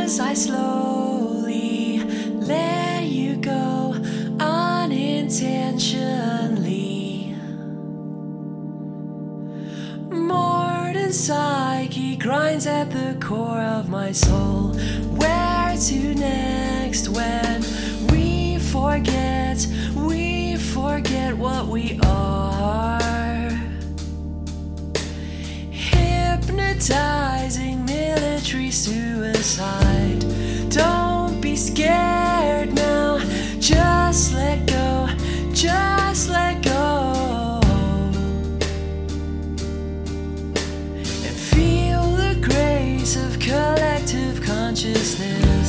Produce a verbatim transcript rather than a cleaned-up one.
as I slowly let you go unintentionally. Modern psyche grinds at the core of my soul. Where to next when we forget, we forget what we are? Hypnotizing military suicide. Don't be scared now, just let go, just let go, and feel the grace of collective consciousness.